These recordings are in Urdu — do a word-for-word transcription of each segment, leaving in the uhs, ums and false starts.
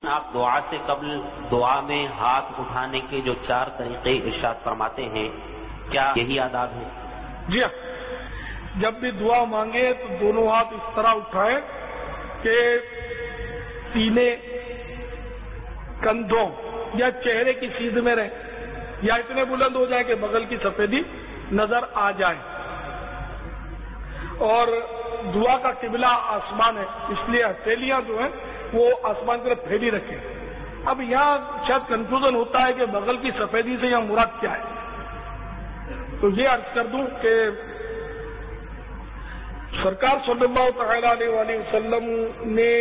آپ دعا سے قبل دعا میں ہاتھ اٹھانے کے جو چار طریقے ارشاد فرماتے ہیں، کیا یہی آداب ہے؟ جی ہاں، جب بھی دعا مانگے تو دونوں ہاتھ اس طرح اٹھائیں کہ سینے، کندھوں یا چہرے کی سیدھ میں رہیں، یا اتنے بلند ہو جائے کہ بغل کی سفیدی نظر آ جائے. اور دعا کا قبلہ آسمان ہے، اس لیے ہتھیلیاں جو ہیں وہ آسمان کی طرف پھیلی رکھیں. اب یہاں شاید کنفیوژن ہوتا ہے کہ بغل کی سفیدی سے یہاں مراد کیا ہے. تو یہ عرض کر دوں کہ سرکار صلی اللہ تعالی علیہ وآلہ وسلم نے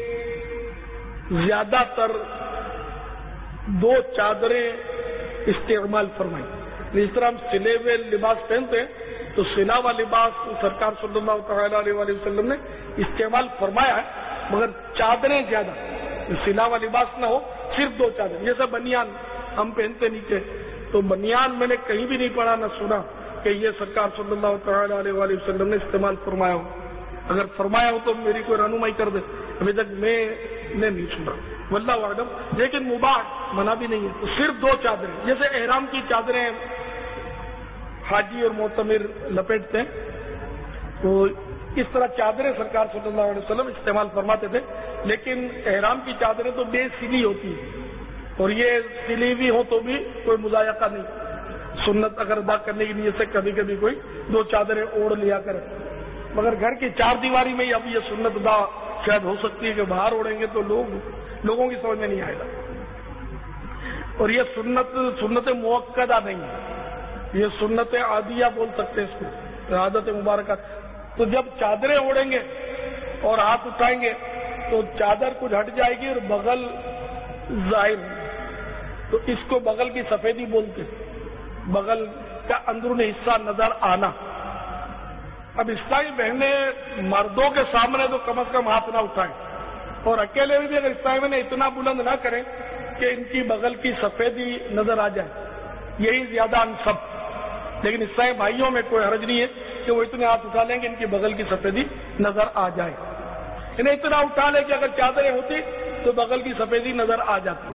زیادہ تر دو چادریں استعمال فرمائی. جس طرح ہم سلے ہوئے لباس پہنتے ہیں تو سلا ہوا لباس سرکار صلی اللہ تعالی علیہ وآلہ وسلم نے استعمال فرمایا ہے، مگر چادریں زیادہ، سلا ہوا لباس نہ ہو، صرف دو چادریں. جیسے بنیان ہم پہنتے نیچے، تو بنیان میں نے کہیں بھی نہیں پڑھا نہ سنا کہ یہ سرکار صلی اللہ تعالی علیہ وآلہ وسلم نے استعمال فرمایا ہو. اگر فرمایا ہو تو میری کوئی رہنمائی کر دے، ابھی تک میں نے نہیں سنا، واللہ اعلم. لیکن مباح منع بھی نہیں ہے. تو صرف دو چادریں، جیسے احرام کی چادریں حاجی اور معتمر لپیٹتے ہیں، تو اس طرح چادریں سرکار صلی اللہ علیہ وسلم استعمال فرماتے تھے. لیکن احرام کی چادریں تو بے سلی ہوتی ہیں، اور یہ سلی بھی ہو تو بھی کوئی مضایقہ نہیں. سنت اگر ادا کرنے کی نیت سے کبھی کبھی کوئی دو چادریں اوڑھ لیا کرے، مگر گھر کی چار دیواری میں اب یہ سنت ادا شاید ہو سکتی ہے کہ باہر اوڑھیں گے تو لوگ لوگوں کی سمجھ میں نہیں آئے گا. اور یہ سنت سنت موقدہ نہیں ہے، یہ سنت عادیہ بول سکتے ہیں اس کو، عادت مبارکہ. تو جب چادریں اوڑھیں گے اور ہاتھ اٹھائیں گے تو چادر کچھ ہٹ جائے گی اور بغل ظاہر ہوگی، تو اس کو بغل کی سفیدی بولتے ہیں، بغل کا اندرونی حصہ نظر آنا. اب اسلامی بہنیں مردوں کے سامنے تو کم از کم ہاتھ نہ اٹھائیں، اور اکیلے بھی اگر اسلامی بہنیں اتنا بلند نہ کریں کہ ان کی بغل کی سفیدی نظر آ جائے، یہی زیادہ انصب. لیکن اسلامی بھائیوں میں کوئی حرج نہیں ہے کہ وہ اتنے ہاتھ اٹھا لیں کہ ان کی بغل کی سفیدی نظر آ جائے. انہیں اتنا اٹھا لے کہ اگر چادریں ہوتی تو بغل کی سفیدی نظر آ جاتی.